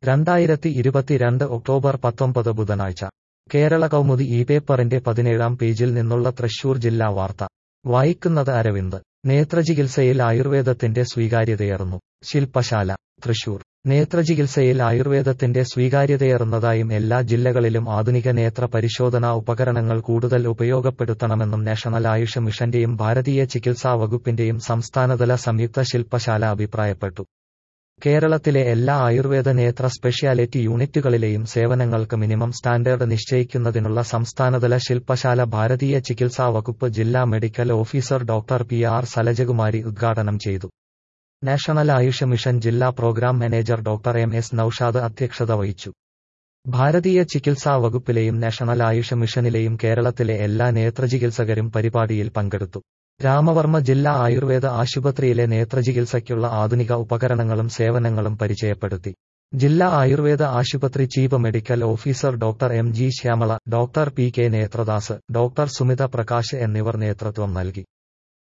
2022 October 19 ബുധനാഴ്ച കേരള കൗമുദി ഈ പേപ്പറിന്റെ 17-ാം പേജിൽ നിന്നുള്ള തൃശൂർ ജില്ലാ വാർത്ത വായിക്കുന്നത് അരവിന്ദ്. നേത്രചികിത്സയിൽ ആയുർവേദത്തിന്റെ സ്വീകാര്യതയേറുന്നു. ശില്പശാല തൃശൂർ. നേത്രചികിത്സയിൽ ആയുർവേദത്തിന്റെ സ്വീകാര്യതയേറുന്നതായും എല്ലാ ജില്ലകളിലും ആധുനിക നേത്ര പരിശോധനാ ഉപകരണങ്ങൾ കൂടുതൽ ഉപയോഗപ്പെടുത്തണമെന്നും നാഷണൽ ആയുഷ് മിഷന്റെയും ഭാരതീയ ചികിത്സാ വകുപ്പിന്റെയും സംസ്ഥാനതല സംയുക്ത ശില്പശാല അഭിപ്രായപ്പെട്ടു. കേരളത്തിലെ എല്ലാ ആയുർവേദ നേത്ര സ്പെഷ്യാലിറ്റി യൂണിറ്റുകളിലെയും സേവനങ്ങൾക്ക് മിനിമം സ്റ്റാൻഡേർഡ് നിശ്ചയിക്കുന്നതിനുള്ള സംസ്ഥാനതല ശില്പശാല ഭാരതീയ ചികിത്സാ വകുപ്പ് ജില്ലാ medical officer doctor PR Salajakumari ഉദ്ഘാടനം ചെയ്തു. നാഷണൽ ആയുഷ് മിഷൻ ജില്ലാ programme manager doctor MS Noushad അധ്യക്ഷത വഹിച്ചു. ഭാരതീയ ചികിത്സാ വകുപ്പിലെയും നാഷണൽ ആയുഷ് മിഷനിലെയും കേരളത്തിലെ എല്ലാ നേത്രചികിത്സകരും പരിപാടിയിൽ പങ്കെടുത്തു. രാമവർമ്മ ജില്ലാ ആയുർവേദ ആശുപത്രിയിലെ നേത്രചികിത്സയ്ക്കുള്ള ആധുനിക ഉപകരണങ്ങളും സേവനങ്ങളും പരിചയപ്പെടുത്തി. ജില്ലാ ആയുർവേദ ആശുപത്രി chief medical officer doctor MG Shyamala, doctor PK Nethradas, doctor Sumitha Prakash എന്നിവർ നേതൃത്വം നൽകി.